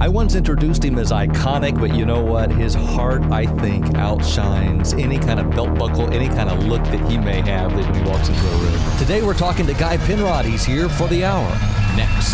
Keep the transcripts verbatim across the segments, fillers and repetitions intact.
I once introduced him as iconic, but you know what? His heart, I think, outshines any kind of belt buckle, any kind of look that he may have that when he walks into a room. Today we're talking to Guy Penrod. He's here for the hour. Next.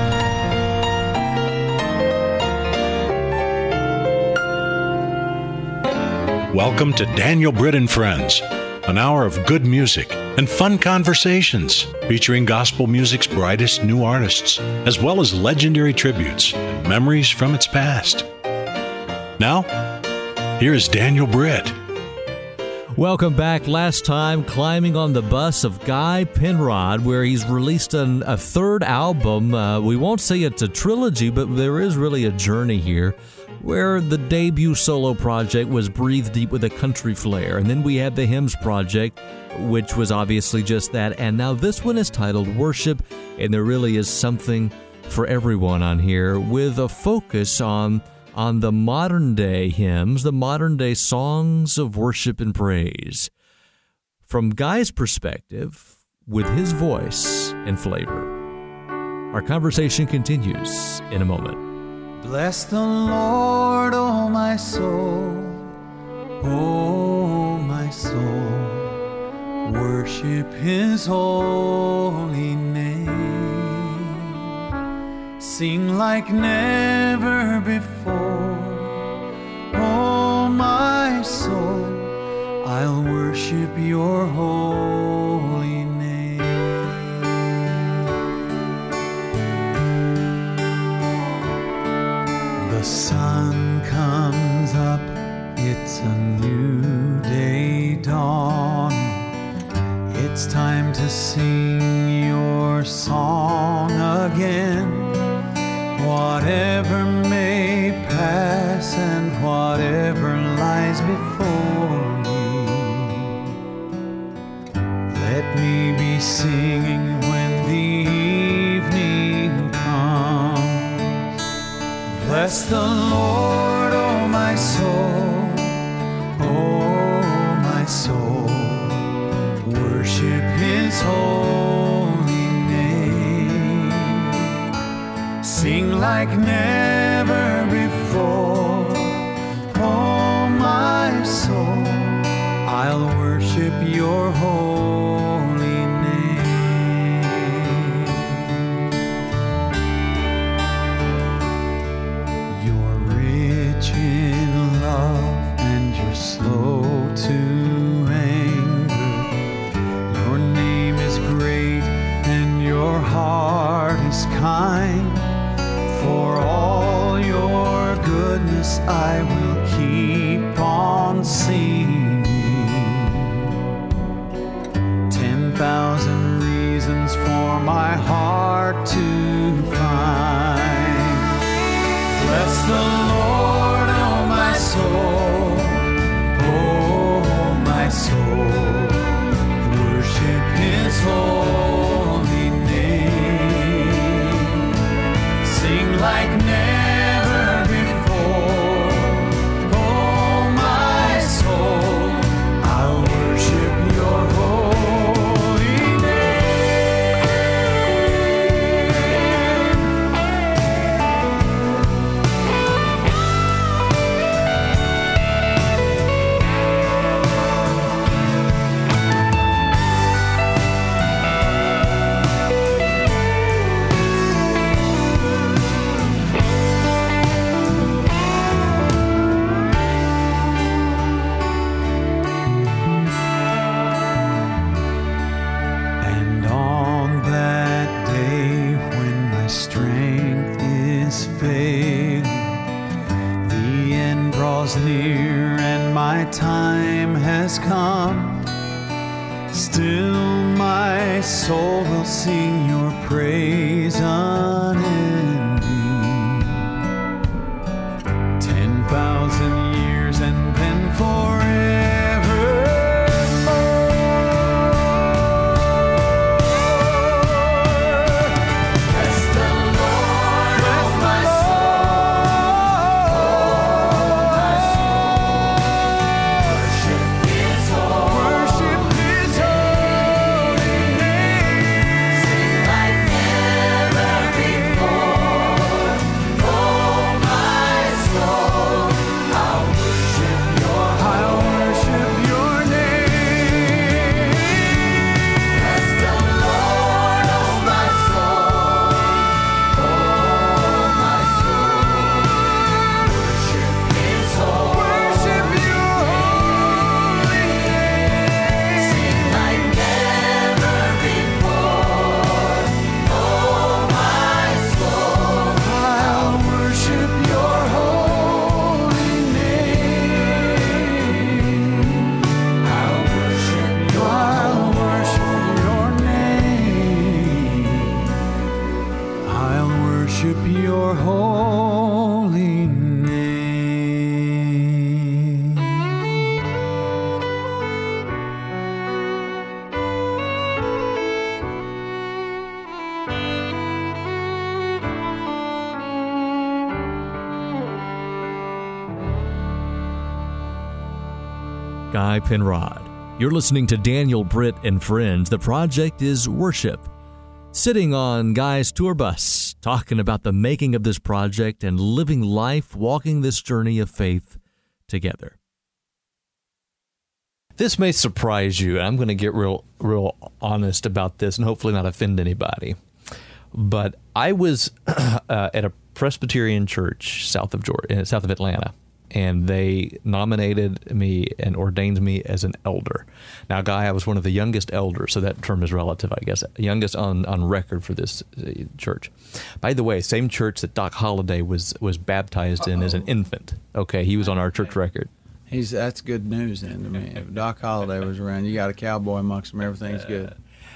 Welcome to Daniel Britt and Friends, an hour of good music and fun conversations featuring gospel music's brightest new artists, as well as legendary tributes and memories from its past. Now, here is Daniel Britt. Welcome back. Last time, climbing on the bus of Guy Penrod, where he's released an, a third album. Uh, we won't say it's a trilogy, but there is really a journey here, where the debut solo project was breathed deep with a country flair. And then we had the Hymns Project, which was obviously just that. And now this one is titled Worship, and there really is something for everyone on here, with a focus on, on the modern-day hymns, the modern-day songs of worship and praise. From Guy's perspective, with his voice and flavor. Our conversation continues in a moment. Bless the Lord, oh my soul, oh my soul, worship His holy name. Sing like never before, oh my soul, I'll worship your holy name. The sun comes up, it's a new day dawning. It's time to sing your song again. Whatever may pass and whatever lies before me, let me be singing when the evening comes. Bless the Lord, oh my soul, oh my soul, worship His holy name. Sing like never before, oh my soul, I'll worship your holy name. You're rich in love and you're slow to anger. Your name is great and your heart is kind. For all your goodness I will keep on singing. Ten thousand reasons for my heart to find. Bless the Lord, oh my soul, oh my soul, worship His holy name. Sing like never before, oh my soul, I'll worship your holy name. And on that day when my strength is failing, the end draws near and my time has come, still my soul will sing your praise unending. Ten thousand years and then forever. Like never before. Guy Penrod. You're listening to Daniel Britt and Friends. The project is Worship. Sitting on Guy's tour bus, talking about the making of this project and living life, walking this journey of faith together. This may surprise you. I'm going to get real, real honest about this and hopefully not offend anybody. But I was uh, at a Presbyterian church south of Georgia, south of Atlanta, and they nominated me and ordained me as an elder. Now, Guy, I was one of the youngest elders, so that term is relative, I guess. Youngest on, on record for this church. By the way, same church that Doc Holliday was was baptized in Uh-oh. as an infant. Okay, he was on our church record. He's that's good news then to me. If Doc Holliday was around, you got a cowboy amongst them, everything's good.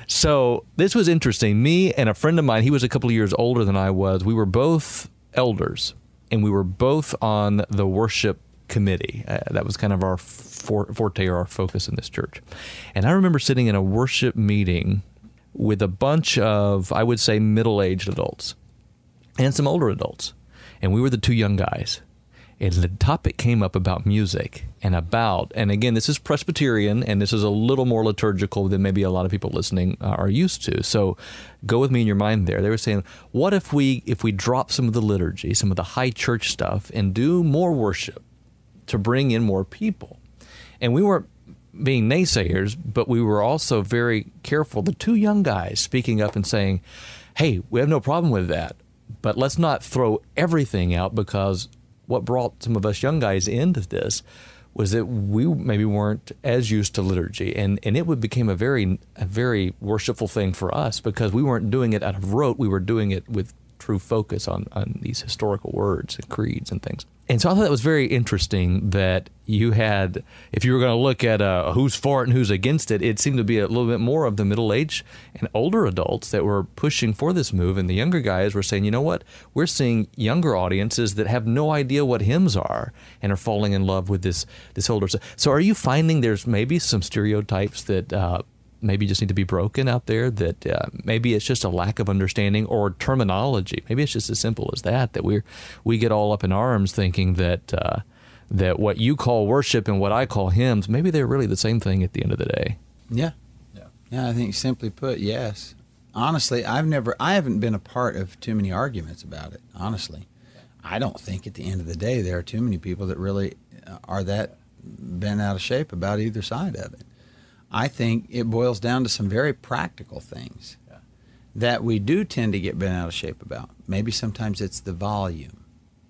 So this was interesting. Me and a friend of mine, he was a couple of years older than I was, we were both elders. And we were both on the worship committee. Uh, that was kind of our for, forte or our focus in this church. And I remember sitting in a worship meeting with a bunch of, I would say, middle-aged adults and some older adults. And we were the two young guys. And the topic came up about music and about, and again, this is Presbyterian, and this is a little more liturgical than maybe a lot of people listening uh, are used to. So go with me in your mind there. They were saying, what if we if we drop some of the liturgy, some of the high church stuff, and do more worship to bring in more people? And we weren't being naysayers, but we were also very careful. The two young guys speaking up and saying, hey, we have no problem with that, but let's not throw everything out, because what brought some of us young guys into this was that we maybe weren't as used to liturgy, and, and it would became a very a very worshipful thing for us, because we weren't doing it out of rote. We were doing it with true focus on, on these historical words and creeds and things. And so I thought that was very interesting that you had, if you were going to look at uh, who's for it and who's against it, it seemed to be a little bit more of the middle-aged and older adults that were pushing for this move, and the younger guys were saying, you know what, we're seeing younger audiences that have no idea what hymns are and are falling in love with this this older stuff. So are you finding there's maybe some stereotypes that uh, maybe just need to be broken out there, that uh, maybe it's just a lack of understanding or terminology? Maybe it's just as simple as that, that we we get all up in arms thinking that uh, that what you call worship and what I call hymns, maybe they're really the same thing at the end of the day. Yeah. Yeah. Yeah, I think simply put, yes. Honestly, I've never, I haven't been a part of too many arguments about it, honestly. I don't think at the end of the day there are too many people that really are that bent out of shape about either side of it. I think it boils down to some very practical things yeah. that we do tend to get bent out of shape about. Maybe sometimes it's the volume.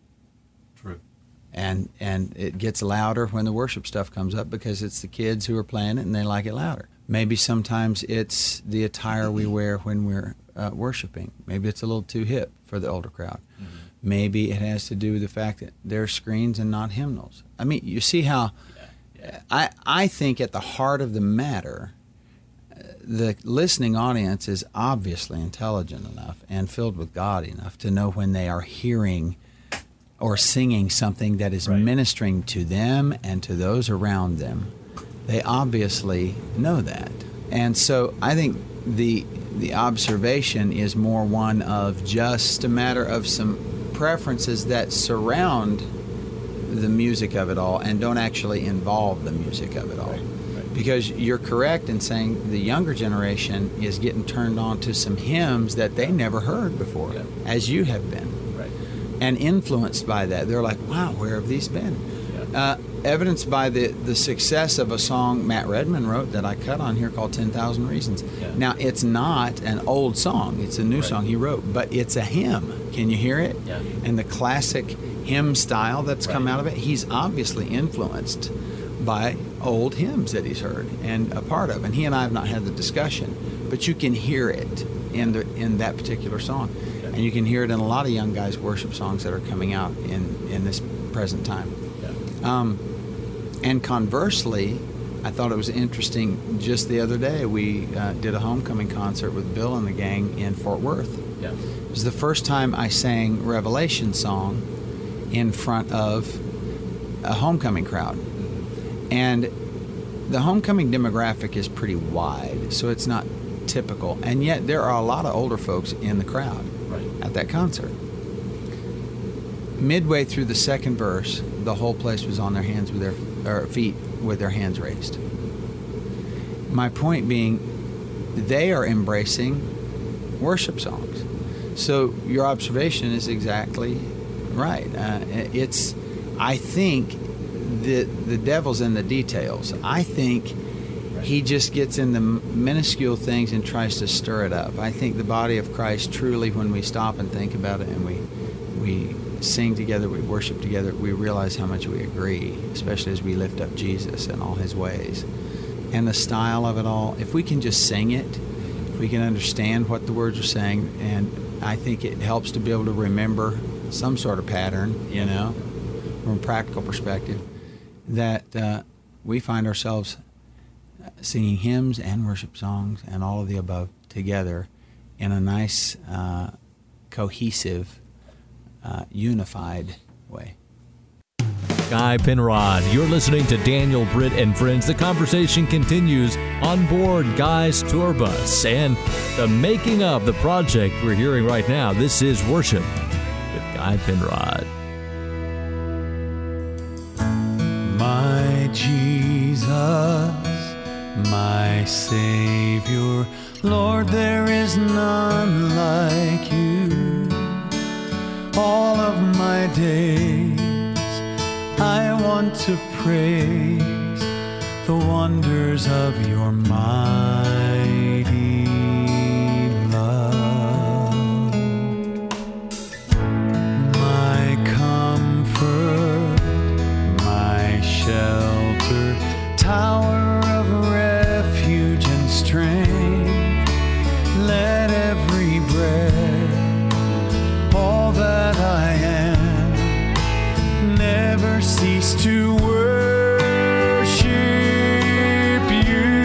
True. And and it gets louder when the worship stuff comes up because it's the kids who are playing it and they like it louder. Maybe sometimes it's the attire we wear when we're uh, worshiping. Maybe it's a little too hip for the older crowd. Mm-hmm. Maybe it has to do with the fact that they're screens and not hymnals. I mean, you see how... I, I think at the heart of the matter, uh, the listening audience is obviously intelligent enough and filled with God enough to know when they are hearing or singing something that is right. ministering to them and to those around them. They obviously know that. And so I think the the observation is more one of just a matter of some preferences that surround the music of it all and don't actually involve the music of it all. Right, right. Because you're correct in saying the younger generation is getting turned on to some hymns that they never heard before, yeah. as you have been, right. and influenced by that. They're like, wow, where have these been? Yeah. Uh, evidenced by the, the success of a song Matt Redman wrote that I cut on here called ten thousand Reasons. Yeah. Now, it's not an old song. It's a new right. song he wrote, but it's a hymn. Can you hear it? Yeah. And the classic hymn style that's right. come out of it, he's obviously influenced by old hymns that he's heard and a part of. And he and I have not had the discussion, but you can hear it in the in that particular song. Yeah. And you can hear it in a lot of young guys' worship songs that are coming out in, in this present time. Yeah. Um, and conversely, I thought it was interesting, just the other day we uh, did a homecoming concert with Bill and the gang in Fort Worth. Yeah. It was the first time I sang Revelation song in front of a homecoming crowd. And the homecoming demographic is pretty wide, so it's not typical. And yet there are a lot of older folks in the crowd right. at that concert. Midway through the second verse, the whole place was on their hands with their or feet with their hands raised. My point being, they are embracing worship songs. So your observation is exactly right. Uh, it's, I think, the the devil's in the details. I think he just gets in the minuscule things and tries to stir it up. I think the body of Christ truly, when we stop and think about it, and we we sing together, we worship together, we realize how much we agree, especially as we lift up Jesus and all his ways. And the style of it all, if we can just sing it, if we can understand what the words are saying, and I think it helps to be able to remember some sort of pattern, you know, from a practical perspective, that uh, we find ourselves singing hymns and worship songs and all of the above together in a nice, uh, cohesive, uh, unified way. Guy Penrod, you're listening to Daniel Britt and Friends. The conversation continues on board Guy's tour bus and the making of the project we're hearing right now. This is Worship with Guy Penrod. My Jesus, my Savior, Lord, there is none like you. All of my days I want to praise the wonders of your mighty love. My comfort, my shelter, tower of refuge and strength, let every breath, all that I am, never cease to worship you.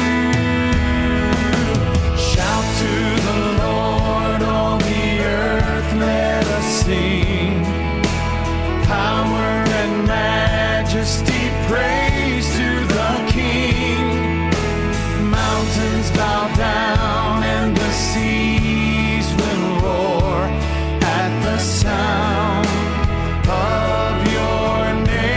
Shout to the Lord, all the earth, let us sing. Power and majesty, praise to the King. Mountains bow down and the seas will roar at the sound of your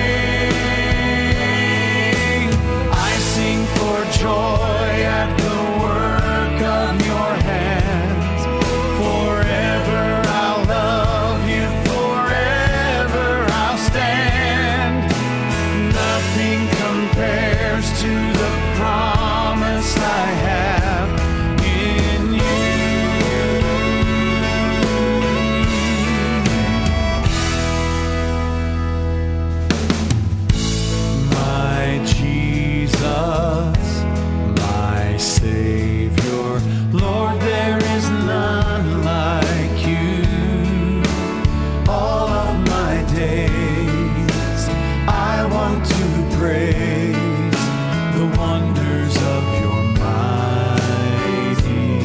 name. I sing for joy at the work of your hands. Forever I'll love you, forever I'll stand. Nothing compares to the promise I have in you. My Jesus, my Savior, Lord, there is none like you. All of my days I want to praise the wonders of your mighty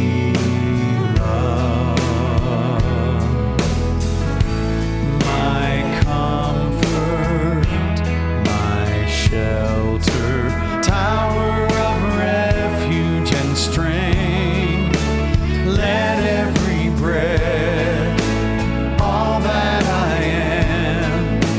love. My comfort, my shelter, tower of refuge and strength, let every breath, all that I am,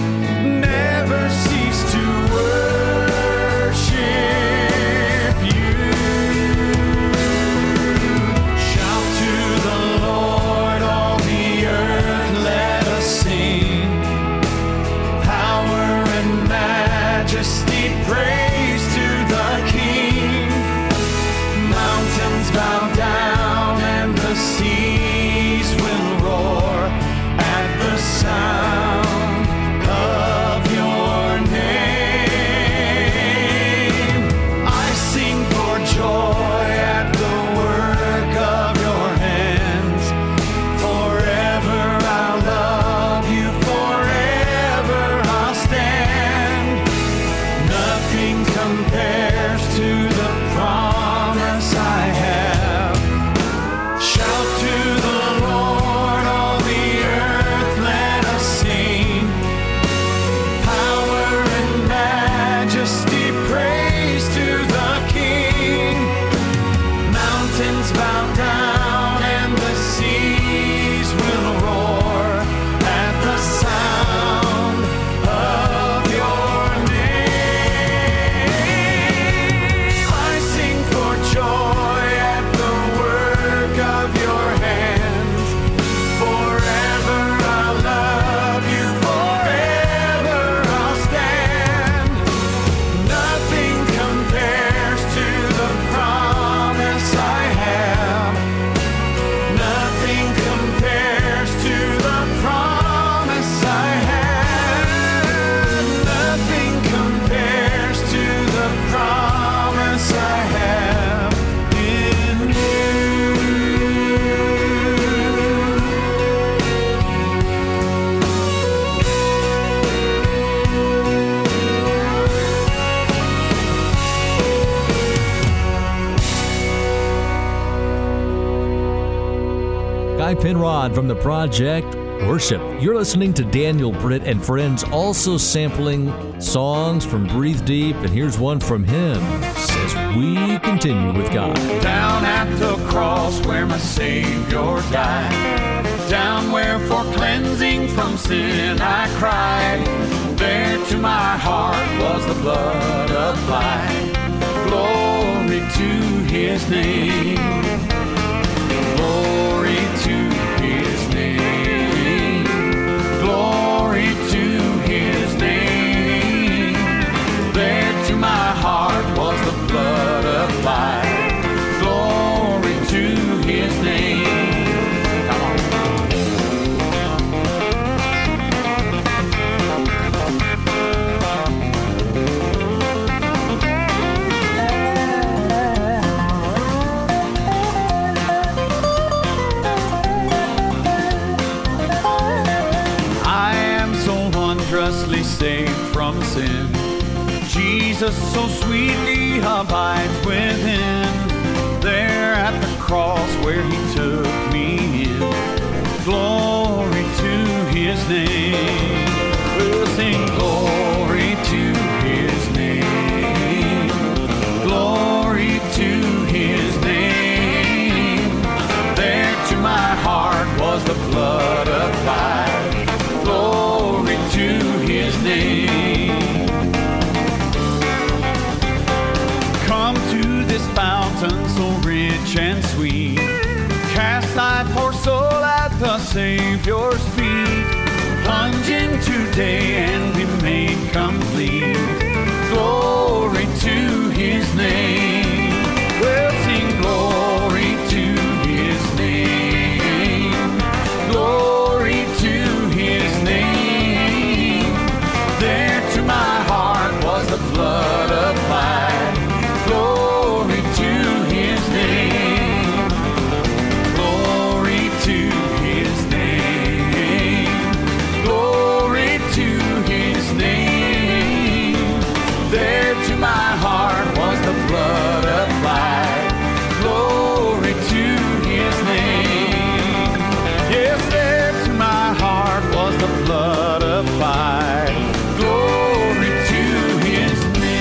Penrod from the project Worship. You're listening to Daniel Britt and Friends, also sampling songs from Breathe Deep, and here's one from him as we continue with God. Down at the cross where my Savior died, down where for cleansing from sin I cried, there to my heart was the blood applied. Glory to His name, glory to His name, glory to His name. There to my heart was the blood applied. Glory to His name. Come on. I am so wondrously saved from sin. Jesus so sweetly abides within. There at the cross where He took me in. Glory to His name. We'll sing glory to His name. Glory to His name. There to my heart was the blood applied. Glory to His name. Come to this fountain so rich and sweet. Cast thy poor soul at the Savior's feet. Plunge in today and be made complete. Glory to His name. We'll sing glory to His name. Glory to His name. There to my heart was the blood applied. Glory to His name. Glory to His name. Glory to His name. There to my heart was the blood applied. Glory to His name. Yes, there to my heart was the blood applied. Glory to His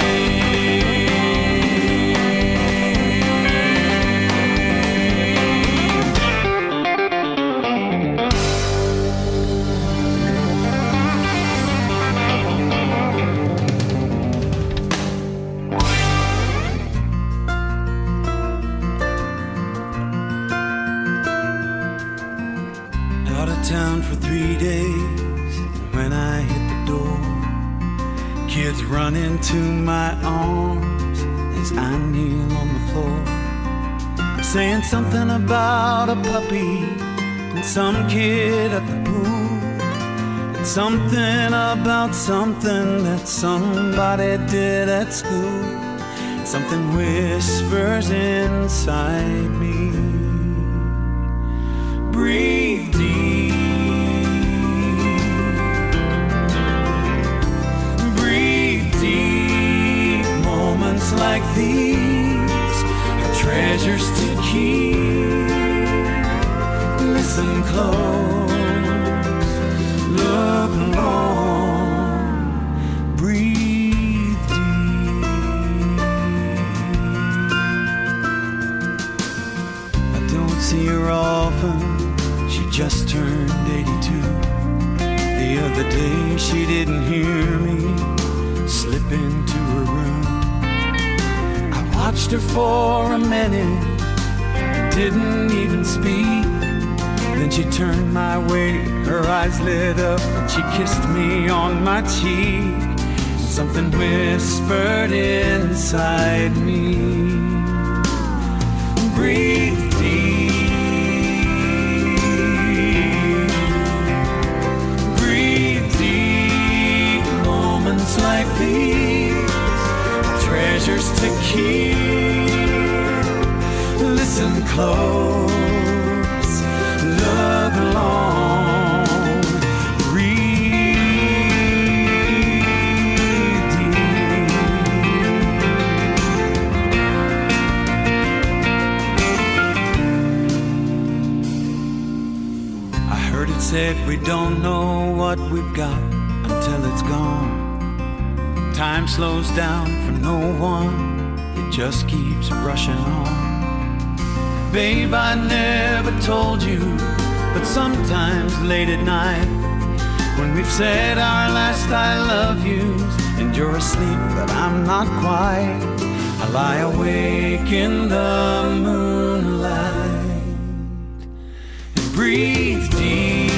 Out of town for three days, and when I hit the door, kids run into my arms as I kneel on the floor, saying something about a puppy and some kid at the pool, and something about something that somebody did at school. Something whispers inside me. Breathe deep. Breathe deep. Moments like these are treasures to keep. Listen close. Look long. Breathe deep. I don't see her often. Just turned eighty-two. The other day she didn't hear me slip into her room. I watched her for a minute, didn't even speak. Then she turned my way, her eyes lit up, and she kissed me on my cheek. Something whispered inside me. Breathe deep. Like these, treasures to keep. Listen close, look long, breathe deep. what we've got until it's gone. Time slows down for no one, it just keeps rushing on. Babe, I never told you, but sometimes late at night, when we've said our last I love yous, and you're asleep but I'm not quite, I lie awake in the moonlight and breathe deep.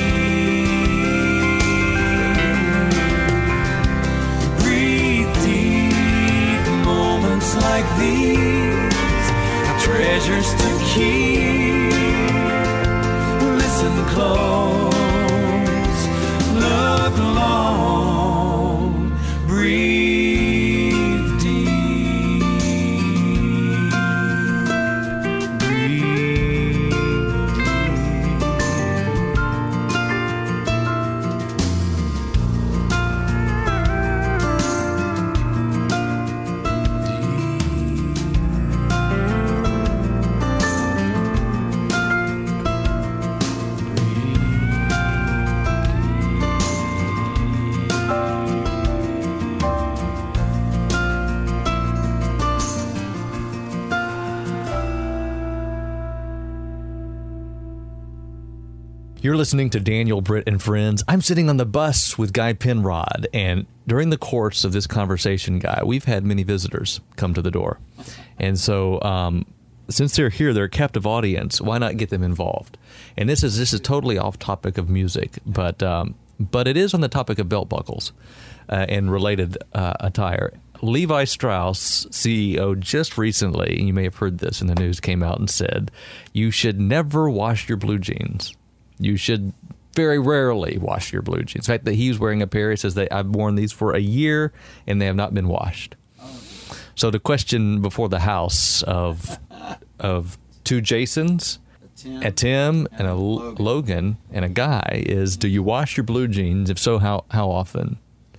Like these are treasures to keep. Listen close, look long, breathe deep, breathe You're listening to Daniel, Britt, and Friends. I'm sitting on the bus with Guy Penrod, and during the course of this conversation, Guy, we've had many visitors come to the door. And so um, since they're here, they're a captive audience, why not get them involved? And this is this is totally off topic of music, but um, but it is on the topic of belt buckles uh, and related uh, attire. Levi Strauss, C E O, just recently, and you may have heard this in the news, came out and said, you should never wash your blue jeans. You should very rarely wash your blue jeans. In fact, that he was wearing a pair. He says, that I've worn these for a year, and they have not been washed. So the question before the house of of two Jasons, a Tim and a Logan. Logan and a Guy is, do you wash your blue jeans? If so, how how often?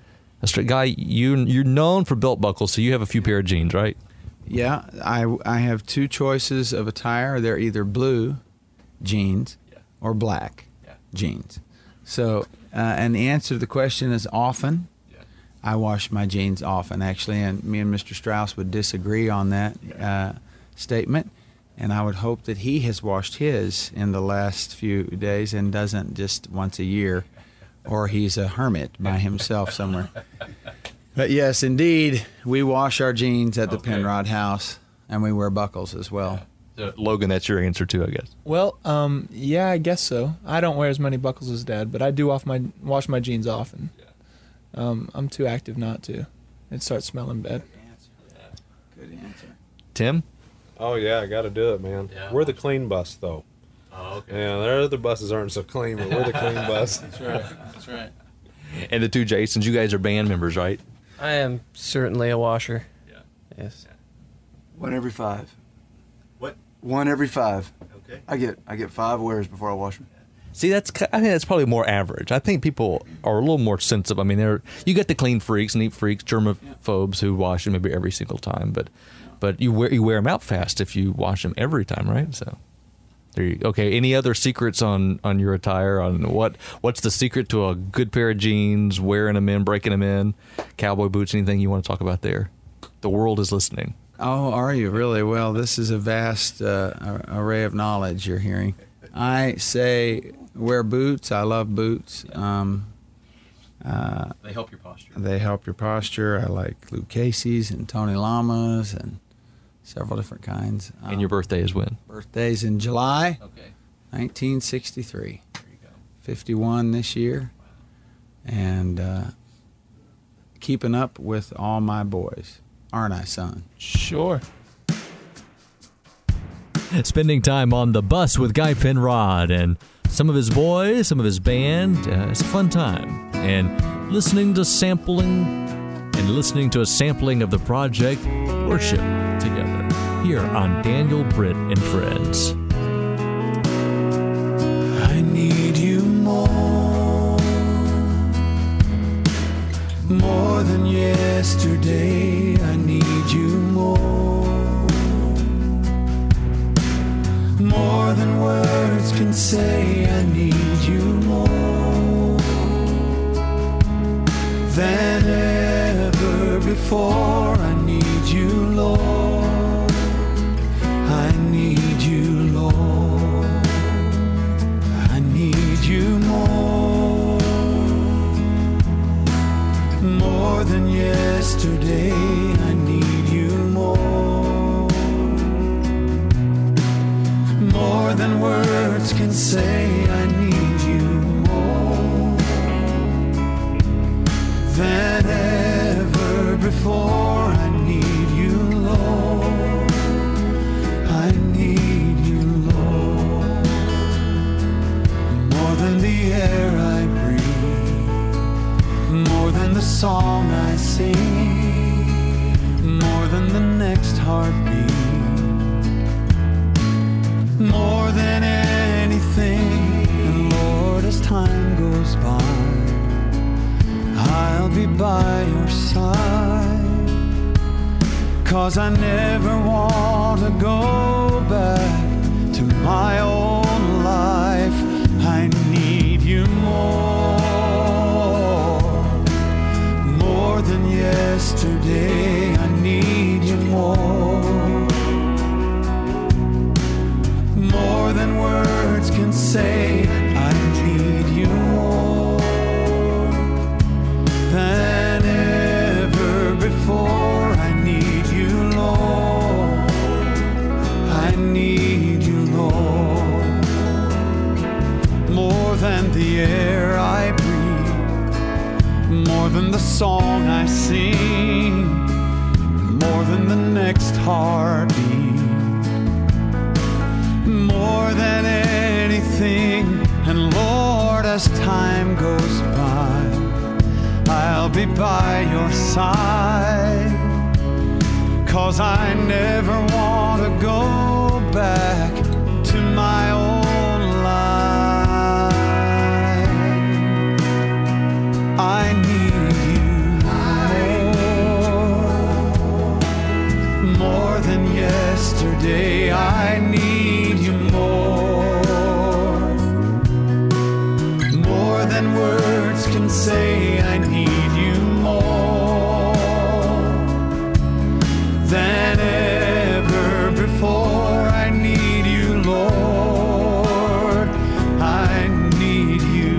Guy, you, you're known for belt buckles, so you have a few pair of jeans, right? Yeah, I, I have two choices of attire. They're either blue jeans or black yeah. jeans. So, uh, and the answer to the question is often. Yeah. I wash my jeans often, actually, and me and Mister Strauss would disagree on that uh, statement, and I would hope that he has washed his in the last few days and doesn't just once a year, or he's a hermit by himself somewhere. But yes, indeed, we wash our jeans at the okay. Penrod house, and we wear buckles as well. Yeah. Uh, Logan, that's your answer too, I guess. Well, um, yeah, I guess so. I don't wear as many buckles as Dad, but I do off my wash my jeans often. Yeah. Um, I'm too active not to. It starts smelling bad. Good answer. Yeah. Good answer. Tim? Oh yeah, I got to do it, man. Yeah. We're the clean bus, though. Oh, okay. Yeah, their other buses aren't so clean, but we're the clean bus. That's right. That's right. And the two Jasons, you guys are band members, right? I am certainly a washer. Yeah. Yes. Yeah. One every five. What? One every five. Okay. I get I get five wears before I wash them. See, that's I think that's probably more average. I think people are a little more sensitive. I mean, they're you get the clean freaks, neat freaks, germaphobes who wash them maybe every single time, but but you wear you wear them out fast if you wash them every time, right? So there you okay. Any other secrets on, on your attire? On what what's the secret to a good pair of jeans? Wearing them in, breaking them in, cowboy boots. Anything you want to talk about there? The world is listening. Oh, are you really? Well, this is a vast uh, array of knowledge you're hearing. I say wear boots. I love boots. Um, uh, they help your posture. They help your posture. I like Luke Casey's and Tony Lama's and several different kinds. And um, your birthday is when? Birthday's in July. Okay. nineteen sixty-three. There you go. fifty-one this year. Wow. And uh, keeping up with all my boys. Aren't I, son? Sure. Spending time on the bus with Guy Penrod and some of his boys, some of his band. Uh, it's a fun time. And listening to sampling and listening to a sampling of the project Worship together here on Daniel, Britt, and Friends. I need you more, more than yesterday. I need you more, more than words can say. I need you more. than ever before. I need you, Lord. I need you, Lord. I need you more, more than yesterday. I need you more, more than words can say. I need you more than ever before. I need you, Lord. I need you, Lord. More than the air I breathe, more than the song I sing, more than the next heartbeat, more than anything. And Lord, as time goes by, I'll be by your side, 'cause I never want to go back to my old life. I need you more, more than yesterday. I need you more, more than words can say. I need you more than ever before. I need you, Lord. I need you, Lord. More than the air I breathe, more than the song I sing, more than the next heartbeat, more than anything. And Lord, as time goes by, I'll be by your side, 'cause I never want to go back to my old life. I need you more, more than yesterday. I need you more, more than words can say. I need you more than ever before. I need you, Lord. I need you,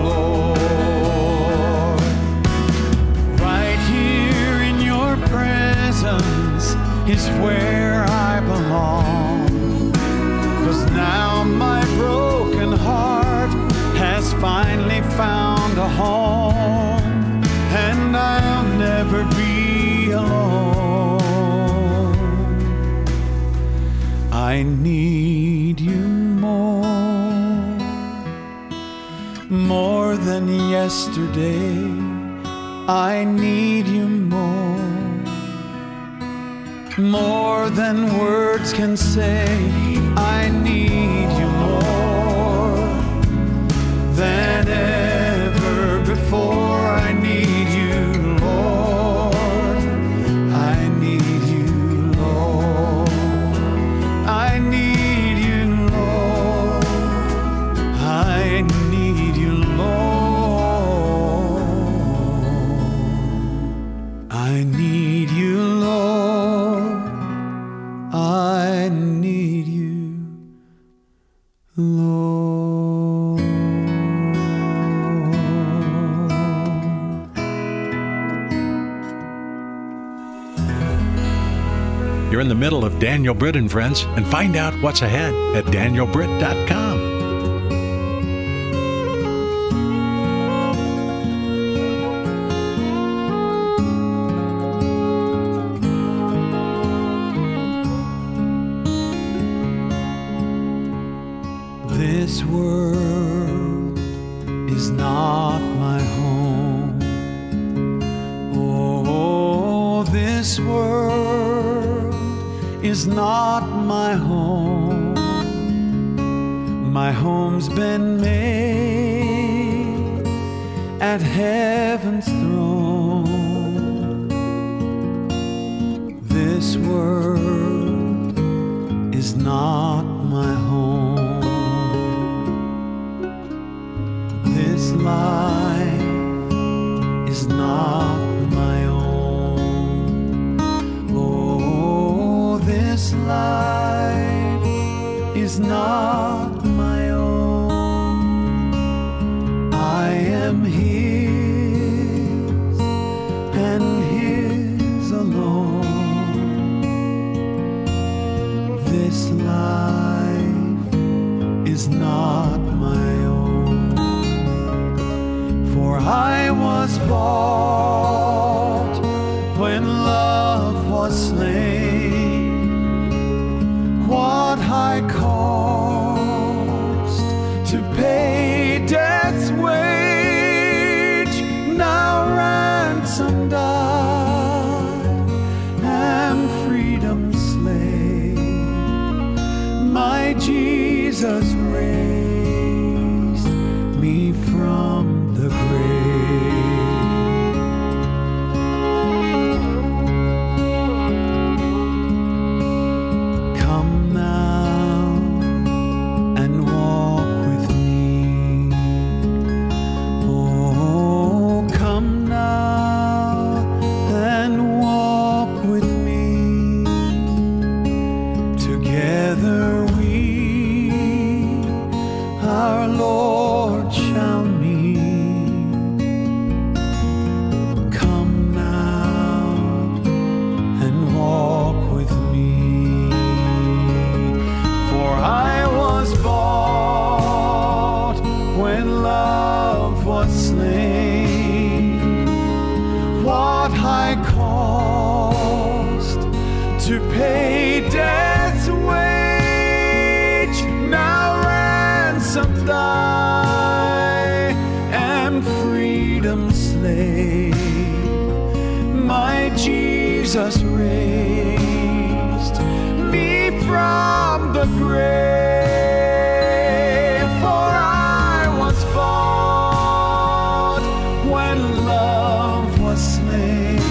Lord. Right here in your presence is where I belong, 'cause now my broken heart has finally found a home, and I'll never be alone. I need you more, more than yesterday. I need you more, more than words can say. I need you more than ever before. I need you, Lord. I need you, Lord. I need you, Lord. I need you, Lord. I need you, Lord. I need you, Lord. You're in the middle of Daniel Britt and Friends, and find out what's ahead at daniel britt dot com. This world is not my home. Oh, this world is not my home. My home's been made at heaven's throne. This world is not my home. This life is not not my own. Oh, this life is not my own. I am His and His alone. This life is not my own, for I was bought when love was slain. What high cost to pay death's wage, now ransomed I am freedom's slave. My Jesus raised me from the grave. Come now and walk with me. Oh, come now and walk with me. Together we our Lord shall meet. Come now and walk with me, for I was bought when love was slain. What high cost to pay death's wage, now ransomed I am freedom's slave. My Jesus raised me from the grave, for I was bought when love was slain.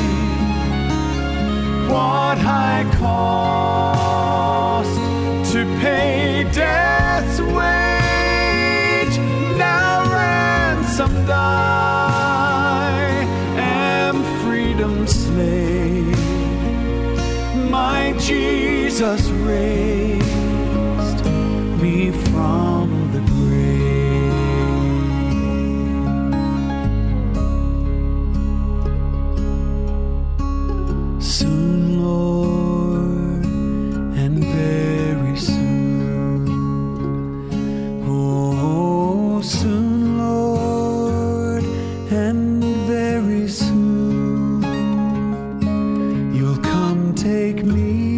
What high cost to pay death's wage, now ransomed I am freedom's slave. My Jesus raised me from the grave. Soon, Lord, and very soon. Oh, soon, Lord, and very soon. You'll come take me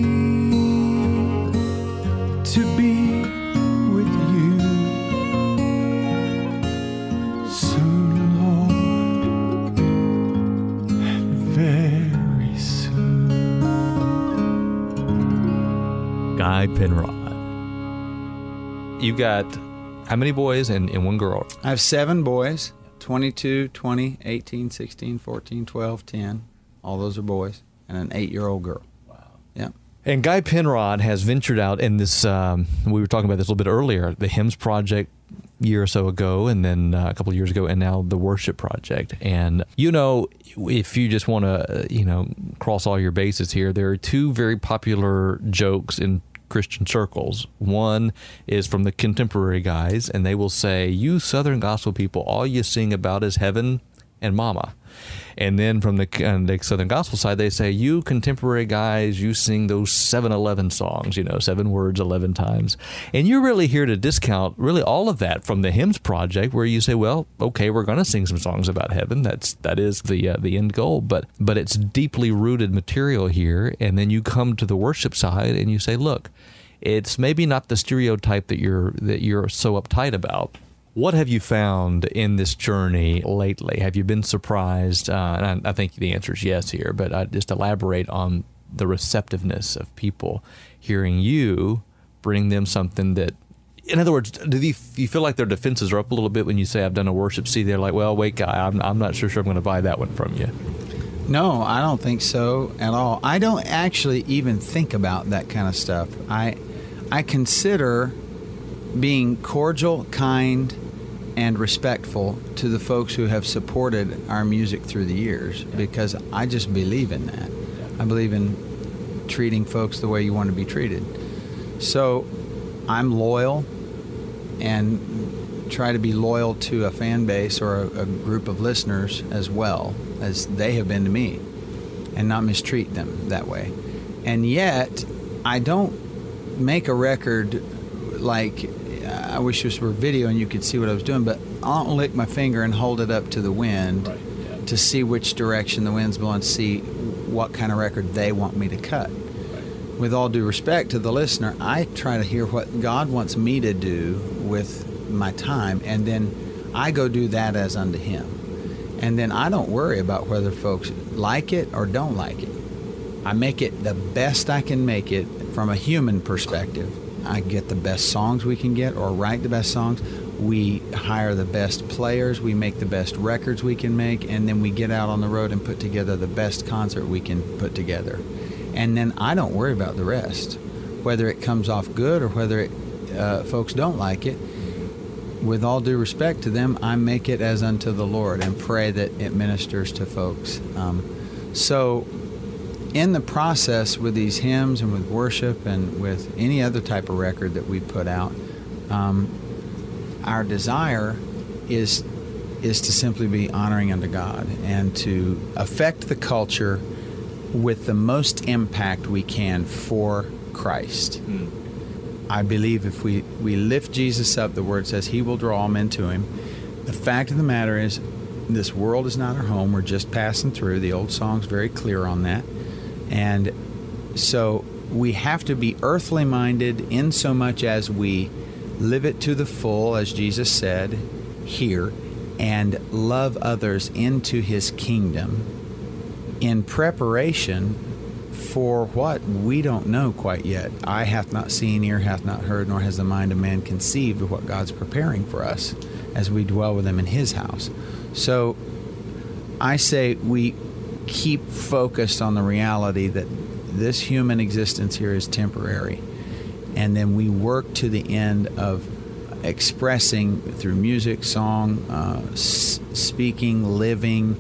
to be with you. Soon, Lord, and very soon. Guy Penrod. You've got how many boys and, and one girl? I have seven boys, twenty-two, twenty, eighteen, sixteen, fourteen, twelve, ten. All those are boys, and an eight-year-old girl. Wow. Yeah. And Guy Penrod has ventured out in this, um, we were talking about this a little bit earlier, the Hymns Project a year or so ago, and then uh, a couple of years ago, and now the Worship Project. And, you know, if you just want to, uh, you know, cross all your bases here, there are two very popular jokes in Christian circles. One is from the contemporary guys, and they will say, you Southern gospel people, all you sing about is heaven and mama. And then from the, uh, the Southern gospel side, they say, you contemporary guys, you sing those seven eleven songs, you know, seven words eleven times. And you're really here to discount really all of that from the Hymns Project, where you say, well, okay, we're going to sing some songs about heaven. That's that is the uh, the end goal, but but it's deeply rooted material here. And then you come to the worship side and you say, look, it's maybe not the stereotype that you're that you're so uptight about. What have you found in this journey lately? Have you been surprised? Uh, and I, I think the answer is yes here, but I just elaborate on the receptiveness of people hearing you bring them something that, in other words, do you, you feel like their defenses are up a little bit when you say, I've done a worship C D? They're like, well, wait, Guy, I'm, I'm not sure, sure I'm going to buy that one from you. No, I don't think so at all. I don't actually even think about that kind of stuff. I, I consider being cordial, kind, and respectful to the folks who have supported our music through the years, because I just believe in that. I believe in treating folks the way you want to be treated. So I'm loyal and try to be loyal to a fan base or a, a group of listeners as well as they have been to me, and not mistreat them that way. And yet, I don't make a record like, I wish this were video and you could see what I was doing, but I don't lick my finger and hold it up to the wind right, yeah. to see which direction the wind's blowing, see what kind of record they want me to cut. Right. With all due respect to the listener, I try to hear what God wants me to do with my time, and then I go do that as unto Him. And then I don't worry about whether folks like it or don't like it. I make it the best I can make it from a human perspective. I get the best songs we can get, or write the best songs. We hire the best players. We make the best records we can make, and then we get out on the road and put together the best concert we can put together. And then I don't worry about the rest, whether it comes off good or whether it, uh, folks don't like it. With all due respect to them, I make it as unto the Lord and pray that it ministers to folks. Um, so in the process with these hymns and with worship and with any other type of record that we put out, um, our desire is is to simply be honoring unto God and to affect the culture with the most impact we can for Christ. Mm. I believe if we, we lift Jesus up, the Word says He will draw all men to Him. The fact of the matter is, this world is not our home. We're just passing through. The old song's very clear on that. And so we have to be earthly minded in so much as we live it to the full, as Jesus said here, and love others into His kingdom in preparation for what we don't know quite yet. Eye hath not seen, ear hath not heard, nor has the mind of man conceived of what God's preparing for us as we dwell with Him in His house. So I say we keep focused on the reality that this human existence here is temporary, and then we work to the end of expressing through music, song, uh, s- speaking, living,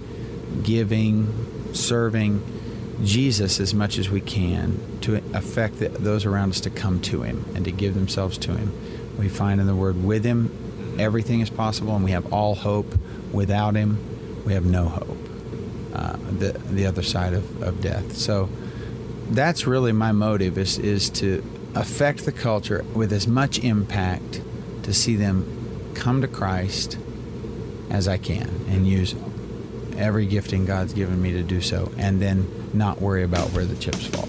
giving, serving Jesus as much as we can to affect the, those around us to come to Him and to give themselves to Him. We find in the Word, with Him, everything is possible, and we have all hope. Without Him, we have no hope, uh, the the other side of, of death. So that's really my motive, is, is to affect the culture with as much impact to see them come to Christ as I can, and use every gifting God's given me to do so, and then not worry about where the chips fall.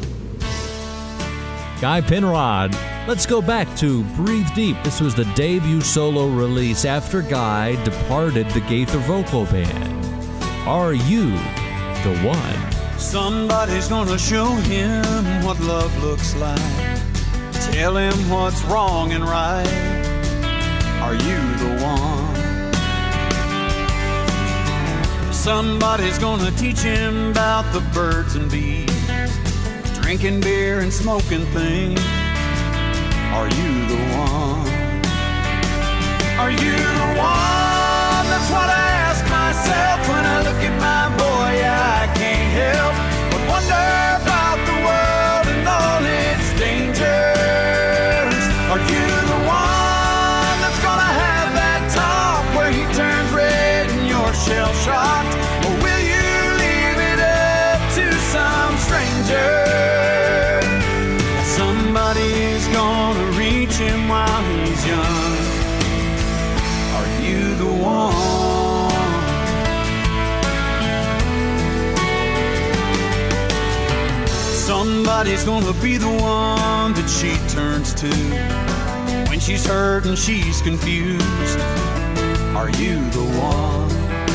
Guy Penrod. Let's go back to Breathe Deep. This was the debut solo release after Guy departed the Gaither Vocal Band. Are you the one? Somebody's gonna show him what love looks like. Tell him what's wrong and right. Are you the one? Somebody's gonna teach him about the birds and bees, drinking beer and smoking things. Are you the one? Are you the one? That's what I ask myself when I look at my boy. Yeah, I can't help but wonder about the world and all its dangers. Are you the one that's gonna have that talk where he turns red and you're shell-shocked? Or will you leave it up to some stranger? Somebody's gonna reach him while he's young. Are you the one? Somebody's gonna be the one that she turns to when she's hurt and she's confused. Are you the one?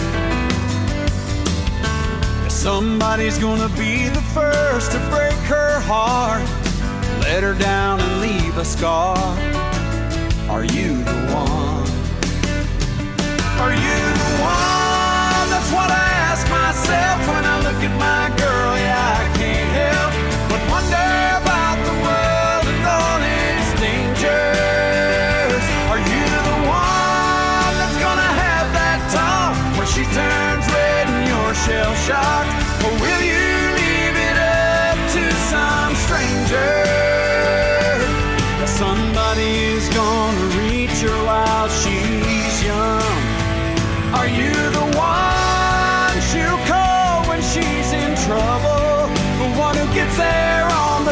Somebody's gonna be the first to break her heart, let her down and leave a scar. Are you the one? Are you the one? That's what I ask myself when I look at my girl. Yeah, I can't help but wonder about the world and all its dangers. Are you the one that's gonna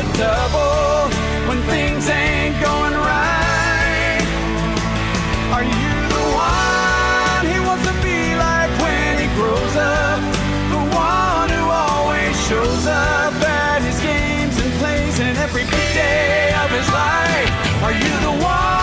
double when things ain't going right? Are you the one he wants to be like when he grows up? The one who always shows up at his games and plays in every big day of his life? Are you the one?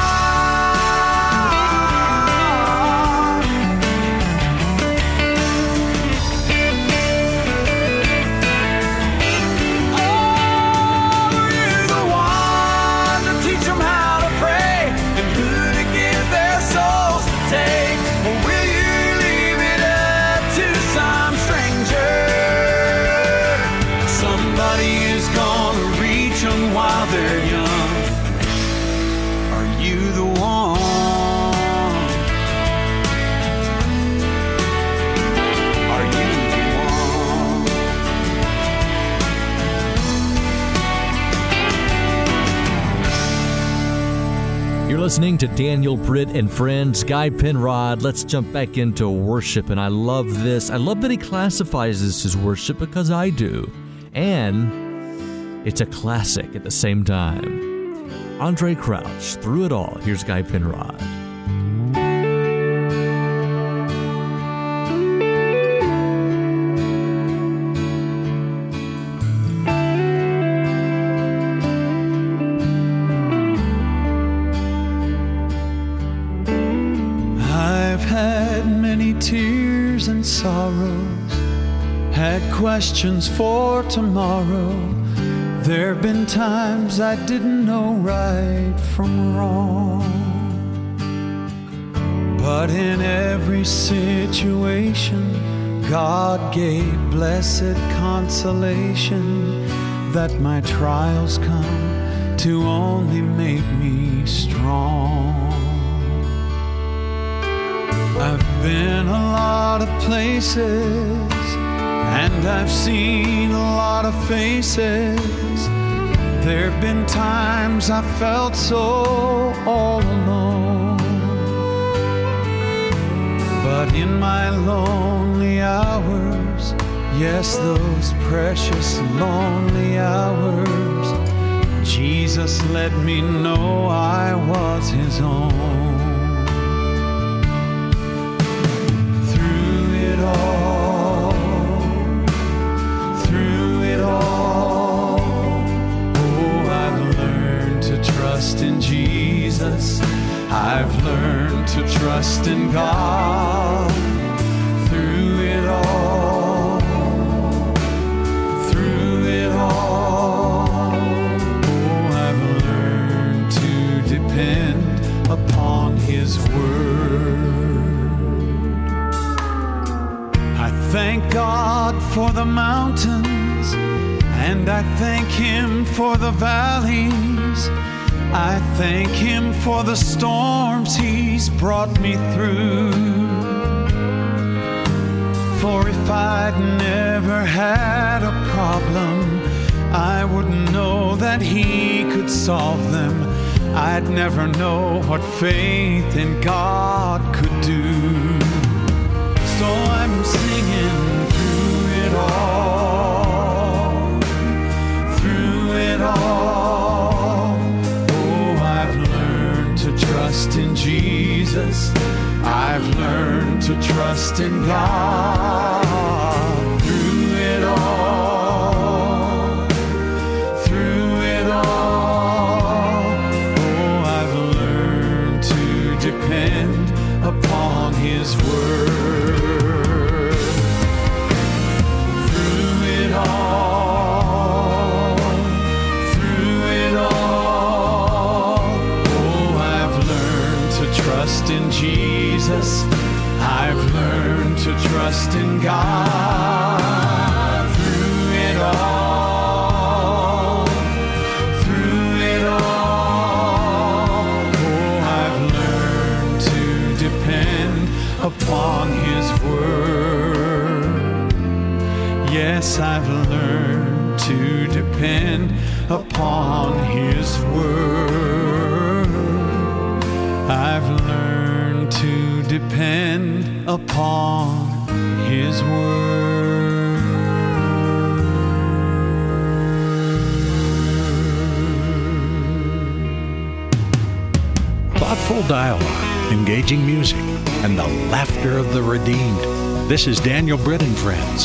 While they're young, are you the one? Are you the one? You're listening to Daniel Britt and Friends, Guy Penrod. Let's jump back into worship, and I love this. I love that he classifies this as worship because I do, and it's a classic at the same time. Andre Crouch, Through It All. Here's Guy Penrod. I've had many tears and sorrows, had questions for tomorrow. There have been times I didn't know right from wrong, but in every situation, God gave blessed consolation that my trials come to only make me strong. I've been a lot of places, and I've seen a lot of faces. There've been times I felt so all alone, but in my lonely hours, yes, those precious lonely hours, Jesus let me know I was His own. Through it all, through it all, oh, I've learned to trust in Jesus. I've learned to trust in God. Through it all, through it all, oh, I've learned to depend upon His word. I thank God for the mountains, and I thank Him for the valleys. I thank Him for the storms He's brought me through. For if I'd never had a problem, I wouldn't know that He could solve them. I'd never know what faith in God could do. So I'm singing through it all, through it all. Oh, I've learned to trust in Jesus. I've learned to trust in God. Through it all, through it all. Oh, I've learned to depend upon His word. In Jesus, I've learned to trust in God. Through it all, through it all, oh, I've learned to depend upon His word. Yes, I've learned to depend upon His word. I've learned to depend upon His word. Meaningful dialogue, engaging music, and the laughter of the redeemed. This is Daniel Britt and Friends.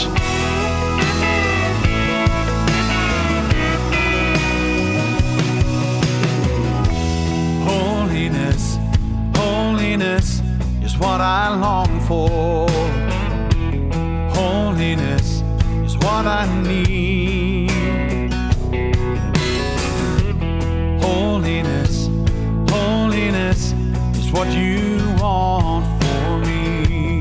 Holiness, holiness is what I long for. Holiness is what I need. Holiness, holiness is what you want for me.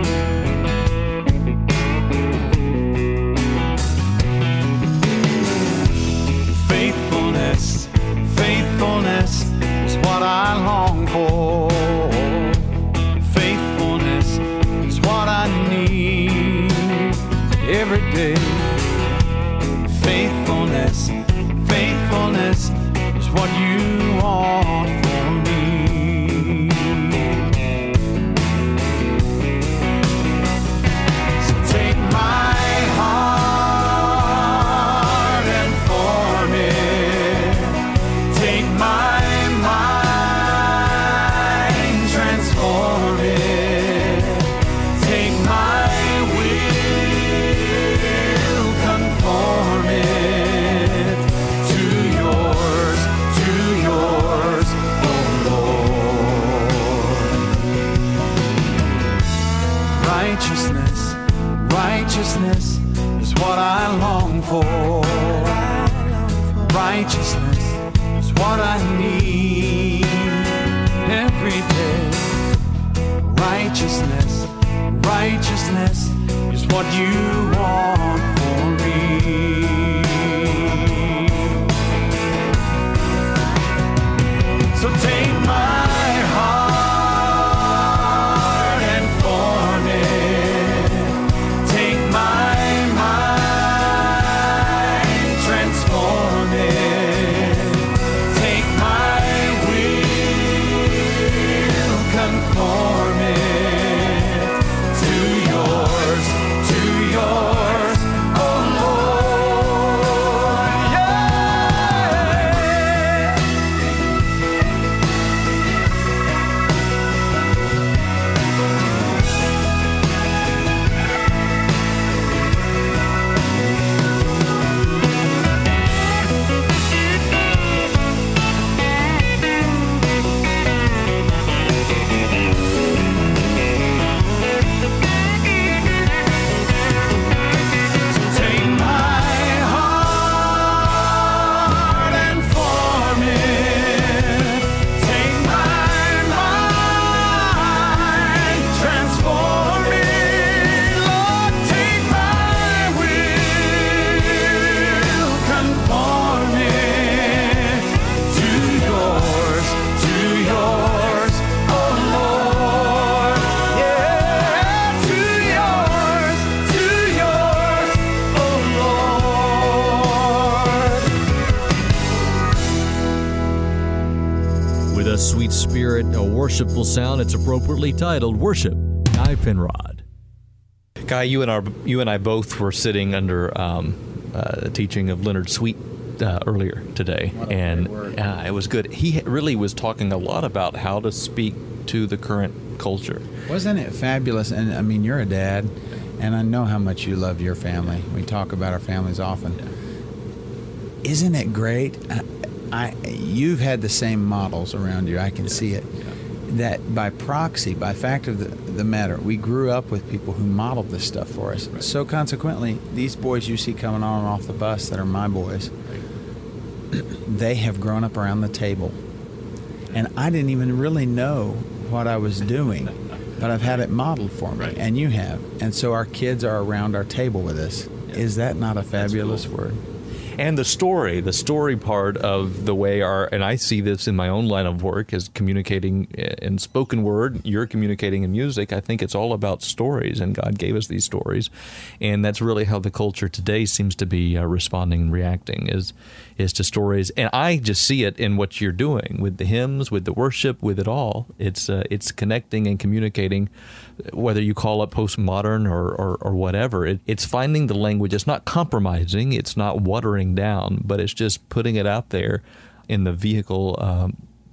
Faithfulness, faithfulness is what I long for. Faithfulness is what I need every day. Faithfulness, faithfulness is what you want for me. So take my heart and form it. Take my mind, transform it. Take my will, conform it to yours, to yours, oh Lord. Righteousness, righteousness is what I long for. Righteousness is what I need every day. Righteousness, righteousness is what you want for me. So take my heart and form it. Take my mind, transform it. Take my will, conform it to yours, to yours, oh Lord. Yeah. So take my heart and form it. Take my mind, transform it. Lord, take my will, conform it to yours, to yours, oh Lord. Yeah, to yours, to yours, oh Lord. With a sweet spirit, a worshipful sound, it's appropriately titled Worship, Guy Penrod. Guy, you and our you and I both were sitting under um, uh, the teaching of Leonard Sweet uh, earlier today, and uh, it was good. He really was talking a lot about how to speak to the current culture. Wasn't it fabulous? And I mean, you're a dad, and I know how much you love your family. We talk about our families often. Isn't it great? I, I, you've had the same models around you. I can see it. That by proxy, by fact of the, the matter, we grew up with people who modeled this stuff for us. Right. So consequently, these boys you see coming on and off the bus that are my boys, they have grown up around the table. And I didn't even really know what I was doing, but I've had it modeled for me, Right. and you have. And so our kids are around our table with us. Is that not a fabulous cool. word? And the story, the story part of the way our, and I see this in my own line of work as communicating in spoken word, you're communicating in music. I think it's all about stories, and God gave us these stories. And that's really how the culture today seems to be uh, responding and reacting is, is to stories. And I just see it in what you're doing with the hymns, with the worship, with it all. It's, uh, it's connecting and communicating, whether you call it postmodern or, or, or whatever. It, it's finding the language. It's not compromising. It's not watering down, but it's just putting it out there in the vehicle um,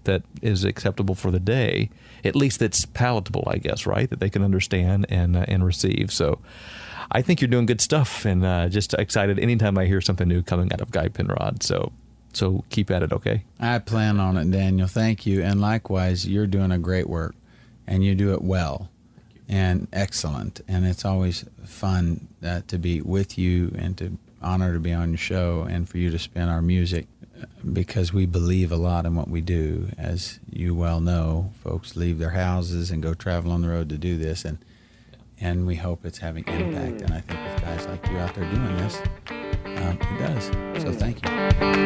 that is acceptable for the day, at least that's palatable, I guess, right? That they can understand and uh, and receive. So I think you're doing good stuff, and uh, just excited anytime I hear something new coming out of Guy Penrod. So so keep at it, okay? I plan on it, Daniel. Thank you. And likewise, you're doing a great work, and you do it well and excellent. And it's always fun uh, to be with you and to honor to be on your show and for you to spin our music, because we believe a lot in what we do. As you well know, folks leave their houses and go travel on the road to do this, and and we hope it's having impact. And I think with guys like you out there doing this, um, it does. So thank you.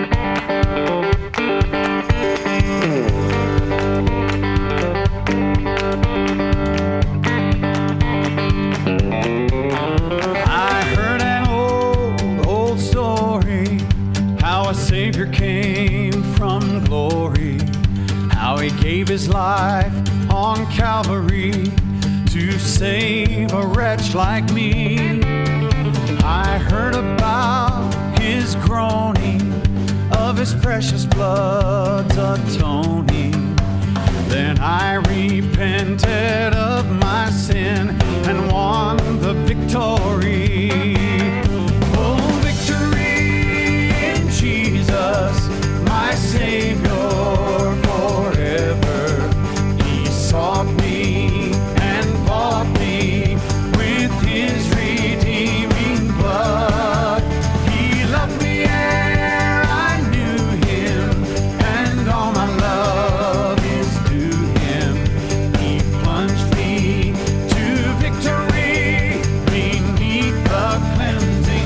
I heard an old, old story, how a Savior came from glory, how he gave his life on Calvary to save a wretch like me. I heard about his groaning, of his precious blood's atoning. Then I repented of my sin and won the victory. Oh, victory in Jesus, my Savior forever. He sought me and bought me with his redeeming blood. He loved me ere I knew him, and all my love is due him. He plunged me to victory beneath the cleansing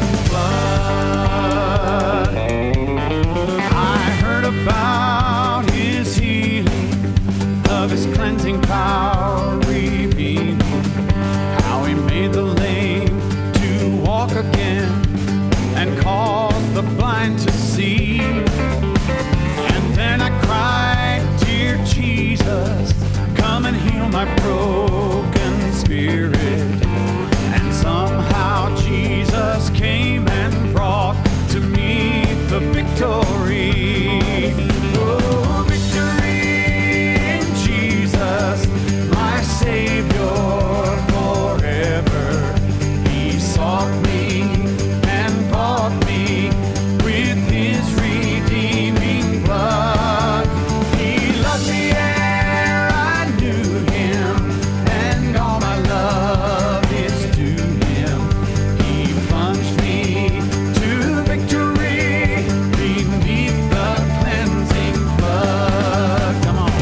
flood. I heard about his healing, of his cleansing power revealing, how he made the lame to walk again and caused the blind to see. And then I cried, dear Jesus, come and heal my broken spirit. And somehow Jesus came and brought to me the victory. Oh, victory in Jesus, my Savior forever. He sought me and bought me with his redeeming blood. He loved me ere I knew him, and all my love is due him. He plunged me to victory beneath the cleansing flood. Come on.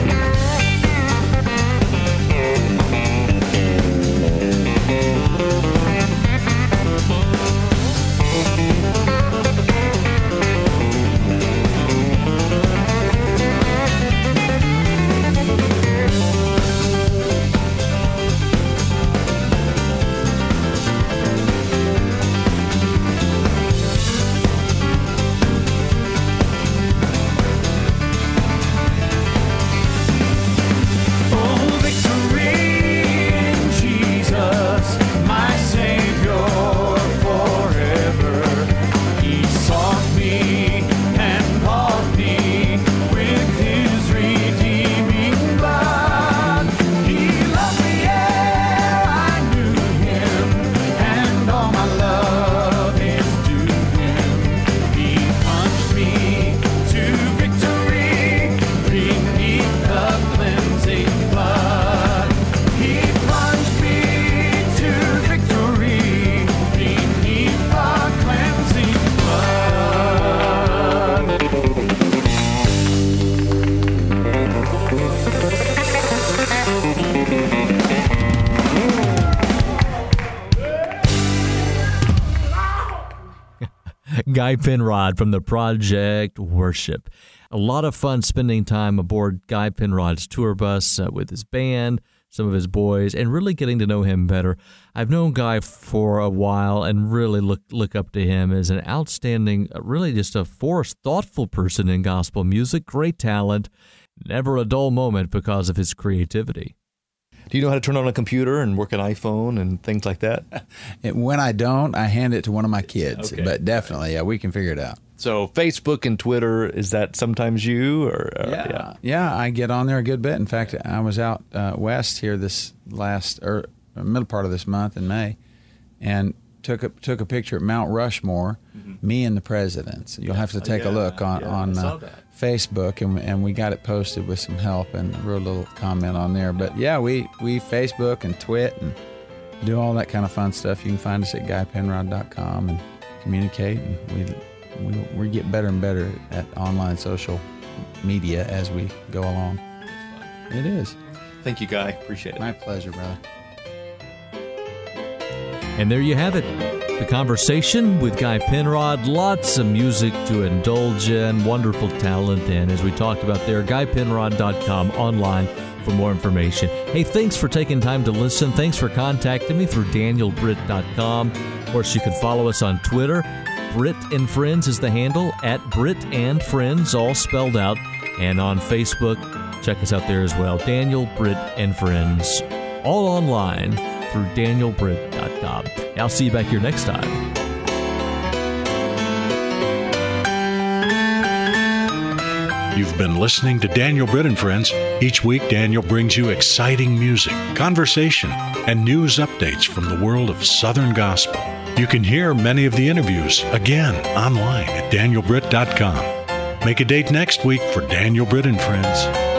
Oh, victory in Jesus, my Savior forever. He sought me and bought me with his redeeming blood. He loved me ere I knew him, and all my love is due him. He plunged me to victory beneath the cleansing flood. He plunged me to victory beneath the cleansing flood. Guy Penrod from the Project Worship. A lot of fun spending time aboard Guy Penrod's tour bus uh, with his band, some of his boys, and really getting to know him better. I've known Guy for a while and really look look up to him as an outstanding, uh, really just a forced, thoughtful person in gospel music, great talent, never a dull moment because of his creativity. Do you know how to turn on a computer and work an iPhone and things like that? And when I don't, I hand it to one of my kids. Okay. But definitely, yeah, we can figure it out. So Facebook and Twitter, is that sometimes you? Or uh, Yeah. yeah. yeah, I get on there a good bit. In fact, I was out uh, west here this last or middle part of this month in May, and took a took a picture at Mount Rushmore, mm-hmm. me and the presidents. You'll have to take yeah, a look on yeah, on uh, Facebook, and and we got it posted with some help and wrote a little comment on there. But yeah, we we Facebook and Twit and do all that kind of fun stuff. You can find us at guy penrod dot com and communicate, and we. We, we get better and better at online social media as we go along. It is. Thank you, Guy. Appreciate it. My pleasure, brother. And there you have it. The conversation with Guy Penrod. Lots of music to indulge in, wonderful talent. And as we talked about there, guy penrod dot com online for more information. Hey, thanks for taking time to listen. Thanks for contacting me through daniel britt dot com. Of course, you can follow us on Twitter. Britt and Friends is the handle, at Britt and Friends, all spelled out. And on Facebook, check us out there as well. Daniel Britt and Friends, all online through daniel britt dot com. I'll see you back here next time. You've been listening to Daniel Britt and Friends. Each week, Daniel brings you exciting music, conversation, and news updates from the world of Southern Gospel. You can hear many of the interviews again online at daniel britt dot com. Make a date next week for Daniel Britt and Friends.